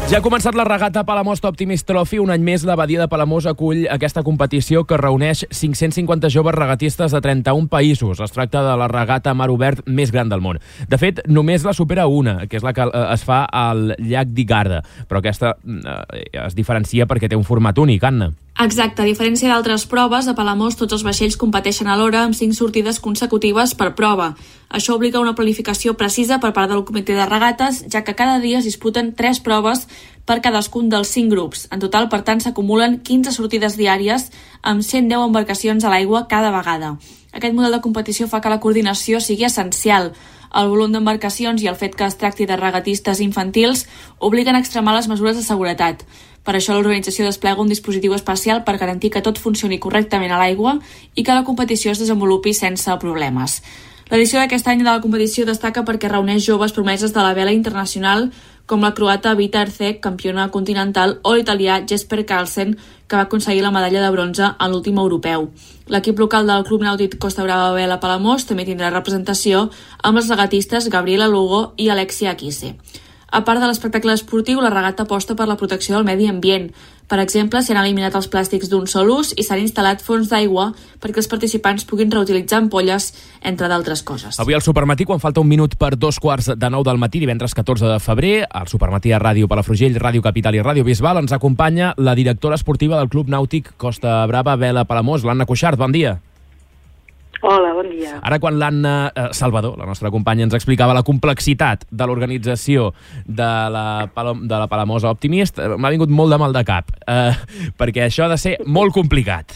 Ja ha començat la regata Palamós Optimist Trophy. Un any més, la Badia de Palamós acull aquesta competició que reuneix 550 joves regatistes de 31 països. Es tracta de la regata a mar obert més gran del món. De fet, només la supera una, que és la que es fa al llac d'Igarda. Però aquesta es diferencia perquè té un format únic, Anna. Exacte, a diferència d'altres proves, a Palamós tots els vaixells competeixen alhora amb 5 sortides consecutives per prova. Això obliga una planificació precisa per part del comitè de regates, ja que cada dia es disputen 3 proves per cadascun dels 5 grups. En total, per tant, s'acumulen 15 sortides diàries amb 110 embarcacions a l'aigua cada vegada. Aquest model de competició fa que la coordinació sigui essencial. El volum d'embarcacions i el fet que es tracti de regatistes infantils obliguen a extremar les mesures de seguretat. Per això l'organització desplega un dispositiu especial per garantir que tot funcioni correctament a l'aigua i que la competició es desenvolupi sense problemes. L'edició d'aquest any de la competició destaca perquè reuneix joves promeses de la vela internacional com la croata Vita Erceg, campiona continental, o l'italià Jesper Carlsen, que va aconseguir la medalla de bronze en l'últim europeu. L'equip local del Club Nàutic Costa Brava Vela Palamós també tindrà representació amb les regatistes Gabriela Lugo i Alexia Akise. A part de l'espectacle esportiu, la regata aposta per la protecció del medi ambient. Per exemple, s'han eliminat els plàstics d'un sol ús i s'han instal·lat fonts d'aigua perquè els participants puguin reutilitzar ampolles, entre d'altres coses. Avui al Supermatí, quan falta un minut per 2:15 del matí, divendres 14 de febrer, al Supermatí a Ràdio Palafrugell, Ràdio Capital i Ràdio Bisbal, ens acompanya la directora esportiva del Club Nàutic Costa Brava Vela Palamós, l'Anna Cuixart. Bon dia. Hola, bon dia. Ara, quan l'Anna Salvador, la nostra companya, ens explicava la complexitat de l'organització de la Palamós Optimist, m'ha vingut molt de mal de cap, perquè això ha de ser molt complicat.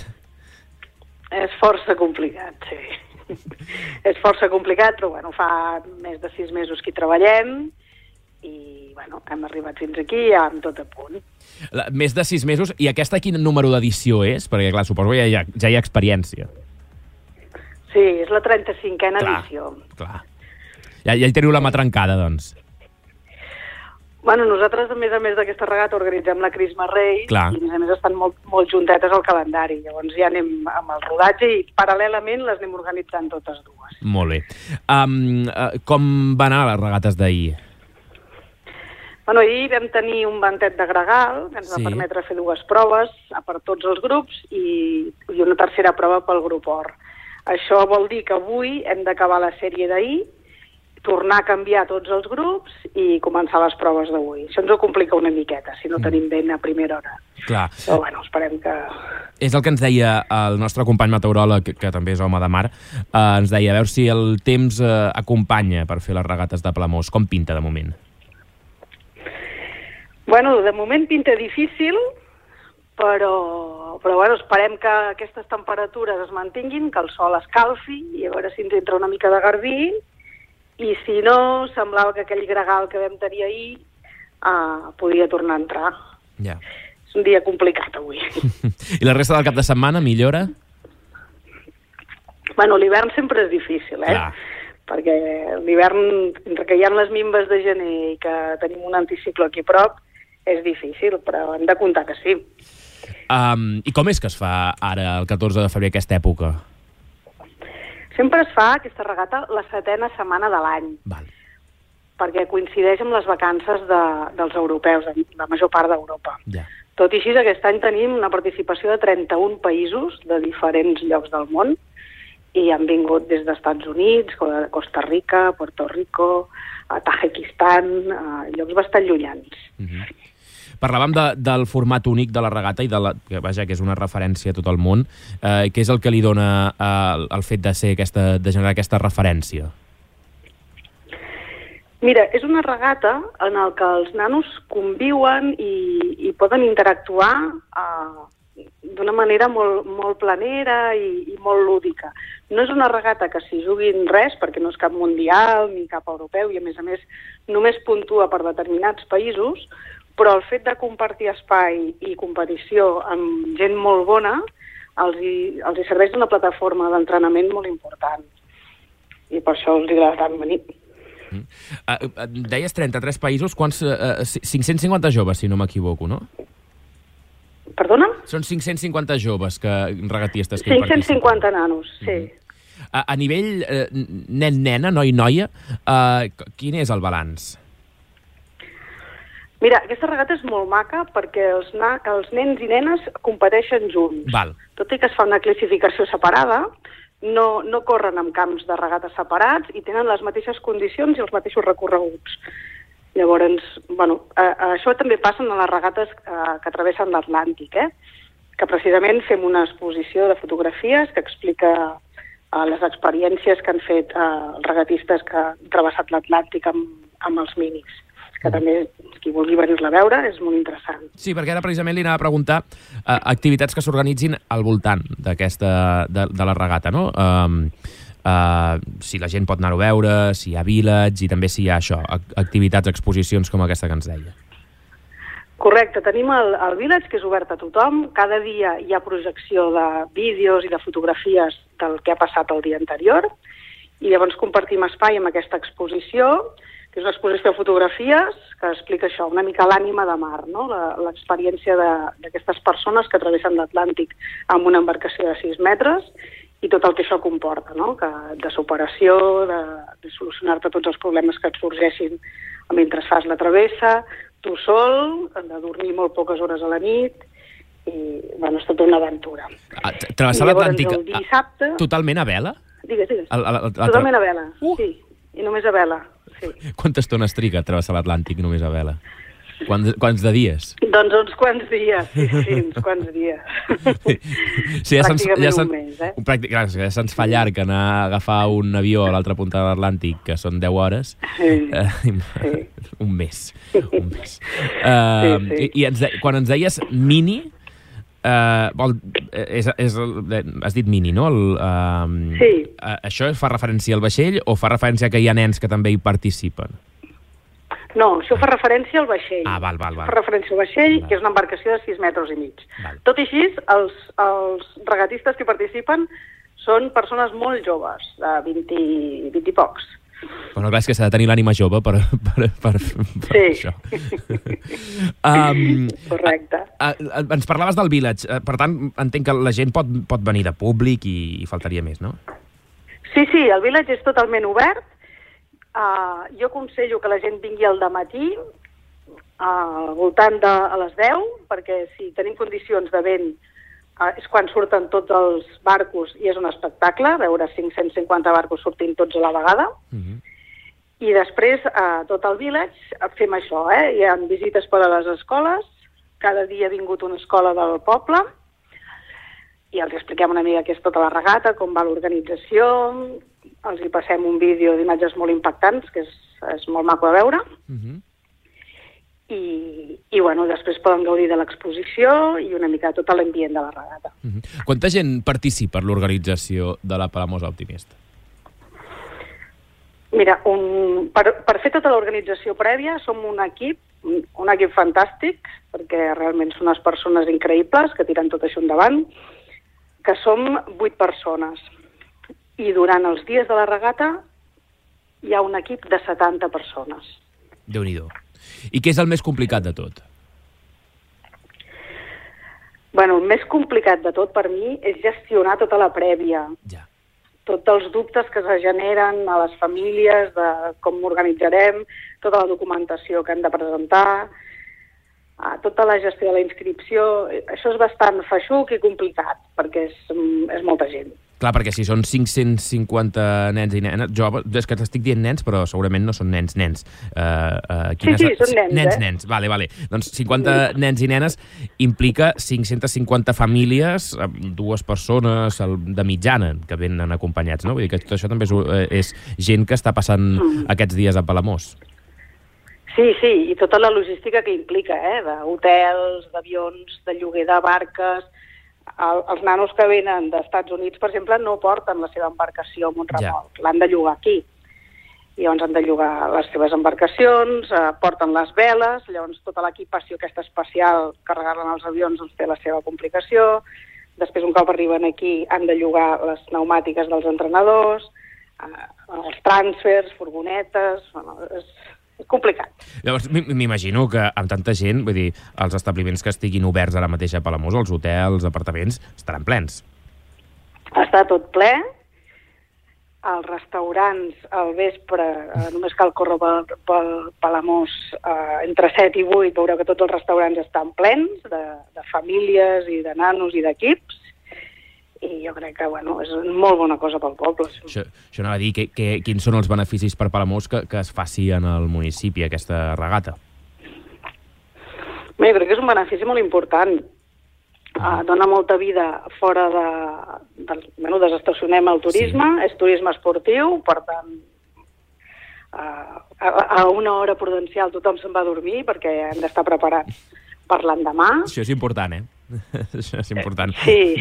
És força complicat, sí. És força complicat, però bueno, fa més de 6 mesos que hi treballem i bueno, hem arribat fins aquí ja amb tot a punt. Més de 6 mesos, i aquesta quin número d'edició és? Perquè, clar, suposo que ja hi ha experiència. Sí, és la 35a edició. Clar. Ja hi teniu la mà trencada, doncs. Bueno, nosaltres, a més d'aquesta regata, organitzem la Crisma Reis i, a més, estan molt juntetes al calendari. Llavors ja anem amb el rodatge i, paral·lelament, les anem organitzant totes dues. Molt bé. Com van anar les regates d'ahir? Bueno, ahir vam tenir un ventet de gregal que ens va permetre fer 2 proves per tots els grups i una tercera prova pel grup Or. Això vol dir que avui hem d'acabar la sèrie d'ahir, tornar a canviar tots els grups i començar les proves d'avui. Això ens ho complica una miqueta, si no tenim vent a primera hora. Clar. Però bueno, esperem que... És el que ens deia el nostre company meteoròleg, que també és home de mar, ens deia a veure si el temps acompanya per fer les regates de Palamós. Com pinta de moment? Bueno, de moment pinta difícil, però bueno, esperem que aquestes temperatures es mantinguin, que el sol escalfi i a veure si ens entra una mica de garbí, i si no, semblava que aquell gregal que vam tenir ahir podia tornar a entrar. Ja. És un dia complicat avui. I la resta del cap de setmana millora? Bueno, l'hivern sempre és difícil, Clar. Perquè l'hivern, entre que hi ha les minves de gener i que tenim un anticiclo aquí a prop, és difícil, però hem de comptar que sí. I com és que es fa ara, el 14 de febrer, aquesta època? Sempre es fa aquesta regata la 7a setmana de l'any, perquè coincideix amb les vacances dels europeus, de la major part d'Europa. Ja. Tot i així, aquest any tenim una participació de 31 països de diferents llocs del món, i han vingut des dels Estats Units, Costa Rica, Puerto Rico, Tajikistan, llocs bastant llunyans. Parlàvem del format únic de la regata i que és una referència a tot el món. Què és el que li dona el fet de generar aquesta referència? Mira, és una regata en la que els nanos conviuen i poden interactuar d'una manera molt planera i molt lúdica. No és una regata que s'hi juguin res, perquè no és cap mundial ni cap europeu, i a més només puntua per determinats països, però el fet de compartir espai i competició amb gent molt bona els hi serveix d'una plataforma d'entrenament molt important. I per això els agrada tant venir. Deies 33 països, 550 joves, si no m'equivoco, no? Perdona? Són 550 joves regatistes que hi participen. 550 nanos, sí. A nivell nen-nena, noi-noia, quin és el balanç? Mira, aquesta regata és molt maca perquè els nens i nenes competeixen junts. Val. Tot i que es fa una classificació separada, no corren en camps de regata separats i tenen les mateixes condicions i els mateixos recorreguts. Llavors, això també passa en les regates que travessen l'Atlàntic, que precisament fem una exposició de fotografies que explica les experiències que han fet els regatistes que han travessat l'Atlàntic amb els minis, que també, qui vulgui venir-la a veure, és molt interessant. Sí, perquè ara precisament li anava a preguntar activitats que s'organitzin al voltant de la regata, no? Si la gent pot anar-ho a veure, si hi ha village i també si hi ha això, activitats, exposicions com aquesta que ens deia. Correcte, tenim el village, que és obert a tothom. Cada dia hi ha projecció de vídeos i de fotografies del que ha passat el dia anterior, i llavors compartim espai amb aquesta exposició, que és una exposició de fotografies que explica això, una mica l'ànima de mar, no? L'experiència d'aquestes persones que travessen l'Atlàntic amb una embarcació de 6 metres i tot el que això comporta, no? De superació, de solucionar-te tots els problemes que et sorgeixin mentre fas la travessa, tu sol, de dormir molt poques hores a la nit, i, és tota una aventura. Travessar l'Atlàntic dissabte... totalment a vela? Digues. Totalment a vela, sí. I només a vela, sí. Quanta estona es triga a travessar l'Atlàntic només a vela? Quants de dies? Doncs uns quants dies, sí, uns quants dies. Sí, pràcticament un mes, Clar, ja se'ns fa llarg anar a agafar un avió a l'altra punta de l'Atlàntic, que són 10 hores. Sí. Un mes. Sí. I quan ens deies mini, has dit mini, no? Sí. Això fa referència al vaixell o fa referència que hi ha nens que també hi participen? No, això fa referència al vaixell. Val. Fa referència al vaixell, que és una embarcació de 6 metres i mig. Val. Tot i així, els regatistes que participen són persones molt joves, de 20 i pocs. Bueno, clar, és que s'ha de tenir l'ànima jove per sí. Això. Correcte. Ens parlaves del village. Per tant, entenc que la gent pot venir de públic i faltaria més, no? Sí, el village és totalment obert. Jo aconsello que la gent vingui al dematí, al voltant a les 10, perquè si tenim condicions de vent és quan surten tots els barcos i és un espectacle, veure 550 barcos sortint tots a la vegada. I després, a tot el village, fem això, hi ha visites per a les escoles, cada dia ha vingut una escola del poble, i els expliquem una mica què és tota la regata, com va l'organització, els hi passem un vídeo d'imatges molt impactants, que és molt maco de veure, i després poden gaudir de l'exposició i una mica tot l'ambient de la regata. Quanta gent participa en l'organització de la Palamosa Optimista? Mira, per fer tota l'organització prèvia som un equip fantàstic, perquè realment són unes persones increïbles que tiren tot això endavant, que som 8 persones. I durant els dies de la regata hi ha un equip de 70 persones. Déu-n'hi-do. I què és el més complicat de tot? El més complicat de tot per mi és gestionar tota la prèvia. Ja. Tots els dubtes que es generen a les famílies de com organitzarem, tota la documentació que hem de presentar, tota la gestió de la inscripció. Això és bastant feixuc i complicat, perquè és molta gent. Clar, perquè si són 550 nens i nenes... Jo és que t'estic dient nens, però segurament no són nens. Sí, són nens. Nens. Vale. Doncs 50 nens i nenes implica 550 famílies, 2 persones de mitjana que venen acompanyats, no? Vull dir que tot això també és gent que està passant aquests dies a Palamós. Sí, i tota la logística que implica, d'hotels, d'avions, de lloguer de barques. Els nanos que venen d'Estats Units, per exemple, no porten la seva embarcació amb un remolc, l'han de llogar aquí. I llavors han de llogar les seves embarcacions, porten les veles, llavors tota l'equipació aquesta especial que regalen els avions té la seva complicació. Després, un cop arriben aquí, han de llogar les pneumàtiques dels entrenadors, els transfers, furgonetes... És complicat. Llavors, m'imagino que amb tanta gent, vull dir, els establiments que estiguin oberts ara mateix a Palamós, els hotels, els apartaments, estaran plens. Està tot ple Els restaurants al vespre, només cal córrer pel Palamós entre 7 i 8, veureu que tots els restaurants estan plens de famílies i de nanos i d'equips, i jo crec que és molt bona cosa pel poble. Això anava a dir, quins són els beneficis per Palamós que es faci en el municipi, aquesta regata? Bé, jo crec que és un benefici molt important. Dona molta vida fora desestacionem el turisme, sí. És turisme esportiu, per tant, a una hora prudencial tothom se'n va a dormir perquè hem d'estar preparats per l'endemà. Això és important, Això és important. Sí.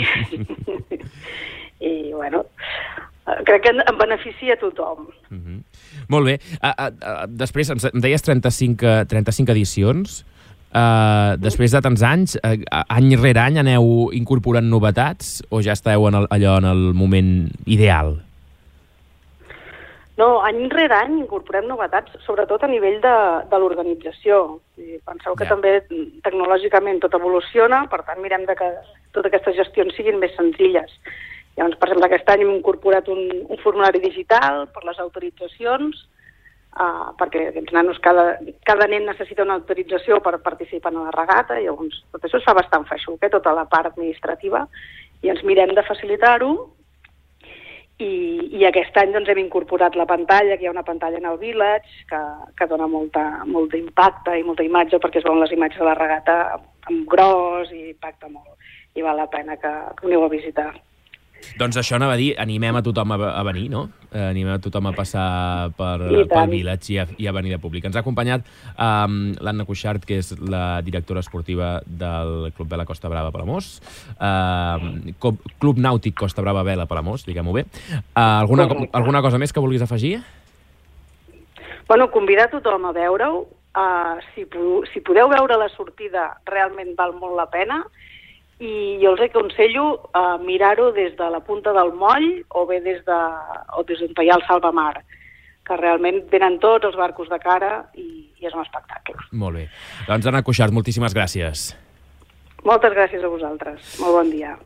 I, crec que en beneficia a tothom. Molt bé. Després, em deies 35 edicions. Després de tants anys, any rere any aneu incorporant novetats o ja esteu allò en el moment ideal? No, any rere any incorporem novetats, sobretot a nivell de l'organització. Penseu que també tecnològicament tot evoluciona, per tant mirem que totes aquestes gestions siguin més senzilles. Llavors, per exemple, aquest any hem incorporat un formulari digital per les autoritzacions, perquè els nanos, cada nen necessita una autorització per participar en la regata, i llavors tot això es fa bastant feixuc, tota la part administrativa, i ens mirem de facilitar-ho, i aquest any hem incorporat la pantalla, que hi ha una pantalla en el Village, que dona molt d'impacte i molta imatge, perquè es veuen les imatges de la regata amb gros i impacta molt, i val la pena que aneu a visitar. Doncs això anava a dir, animem a tothom a venir, no? Animem a tothom a passar pel Village i a venir de públic. Ens ha acompanyat l'Anna Cuixart, que és la directora esportiva del Club Vela Costa Brava Palamós, Club Nàutic Costa Brava Vela Palamós, diguem-ho bé. Alguna cosa més que vulguis afegir? Convidar tothom a veure-ho. Si podeu veure la sortida, realment val molt la pena. I jo els aconsello mirar-ho des de la punta del moll o bé des d'on hi ha el salvamar, que realment venen tots els barcos de cara i és un espectacle. Molt bé. Doncs Anna Cuixart, moltíssimes gràcies. Moltes gràcies a vosaltres. Molt bon dia.